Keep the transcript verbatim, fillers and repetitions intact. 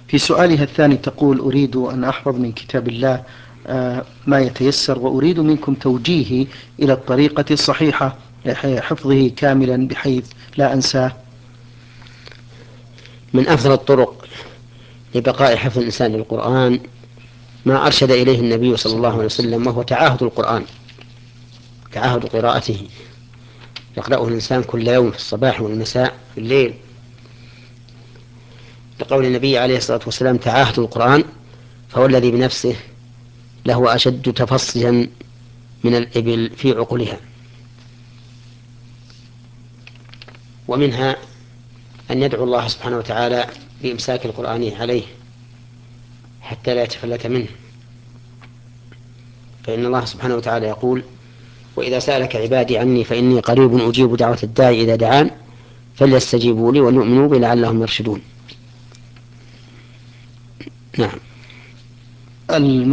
في سؤالها الثاني تقول: أريد أن أحفظ من كتاب الله ما يتيسر، وأريد منكم توجيهي إلى الطريقة الصحيحة حفظه كاملا بحيث لا أنساه. من أفضل الطرق لبقاء حفظ الإنسان للقرآن ما أرشد إليه النبي صلى الله عليه وسلم، وهو تعاهد القرآن، تعاهد قراءته، يقرأه الإنسان كل يوم في الصباح والمساء في الليل، لقول النبي عليه الصلاة والسلام: تعاهد القرآن فهو الذي بنفسه له أشد تفصيا من الإبل في عقلها. ومنها أن يدعو الله سبحانه وتعالى بإمساك القرآن عليه حتى لا يتفلت منه، فإن الله سبحانه وتعالى يقول: وإذا سألك عبادي عني فإني قريب أجيب دعوة الداعي إذا دعان فليستجيبوا لي وليؤمنوا بي لعلهم يرشدون. نعم.